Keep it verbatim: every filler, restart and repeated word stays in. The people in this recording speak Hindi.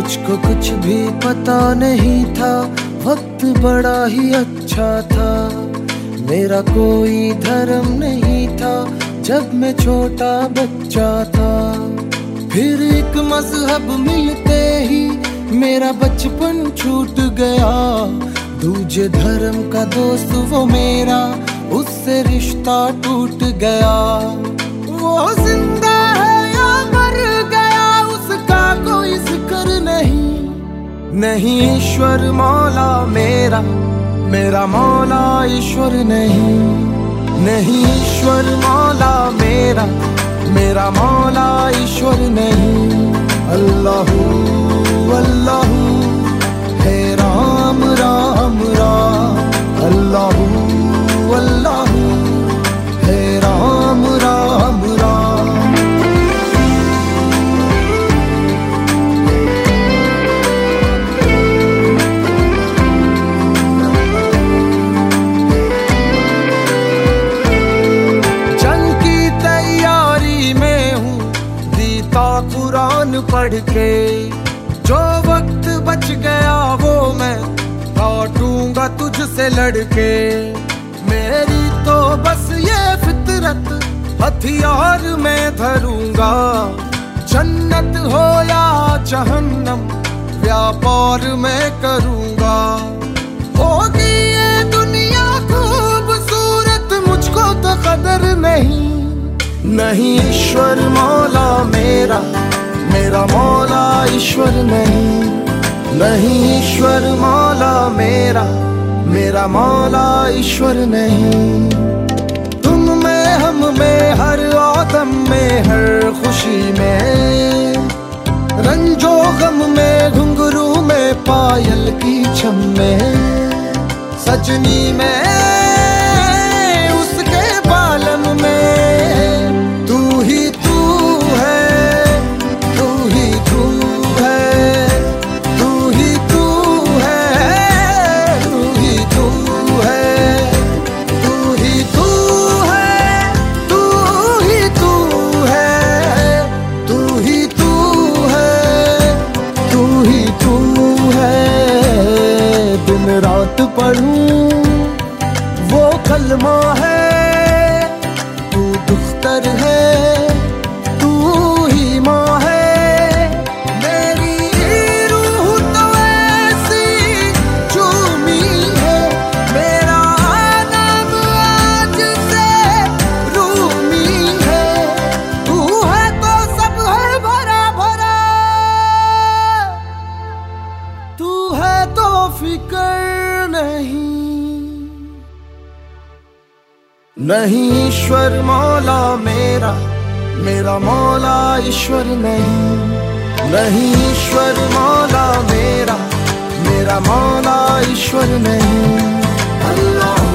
मुझको कुछ भी पता नहीं था, वक्त बड़ा ही अच्छा था। मेरा कोई धर्म नहीं था जब मैं छोटा बच्चा था। फिर एक मजहब मिलते ही मेरा बचपन छूट गया। दूजे धर्म का दोस्त वो मेरा, उससे रिश्ता टूट गया। वो जिंदा है या मर गया उसका कोई जिक्र नहीं। नहीं ईश्वर मौला मेरा, मेरा मौला ईश्वर नहीं। नहीं ईश्वर मौला मेरा, मेरा मौला ईश्वर नहीं। अल्लाहू अल्लाहू है राम राम राम। अल्लाहू अल्लाहू है राम राम राम। कुरान पढ़ के जो वक्त बच गया वो मैं काटूंगा तुझसे लड़के। मेरी तो बस ये फितरत हथियार में धरूंगा। जन्नत हो या जहन्नम व्यापार में करूंगा। होगी ये दुनिया खूबसूरत मुझको तो कदर नहीं। नहीं ईश्वर मौला मेरा, मेरा मौला ईश्वर नहीं। नहीं ईश्वर मौला मेरा, मेरा मौला ईश्वर नहीं। तुम में हम में हर आदम में हर खुशी में, रंजो गम में घुंघरू में पायल की छम में, सजनी में उसके बालन में। तू ही तू है, तू ही तू है, तू ही तू है, तू ही तू है, तू ही तू है, तू ही तू है, तू ही तू है, तू ही तू है। दिन रात पढ़ूं वो कलमा है, तू दुख्तर है, तू ही माँ है। मेरी रूह तो ऐसी झूमी है, मेरा नाम आज से रूमी है। तू है तो सब है भरा भरा, तू है तो फिक्र नहीं। नहीं ईश्वर मौला मेरा, मेरा मौला ईश्वर नहीं। नहीं ईश्वर मौला मेरा, मेरा मौला ईश्वर नहीं। अल्लाह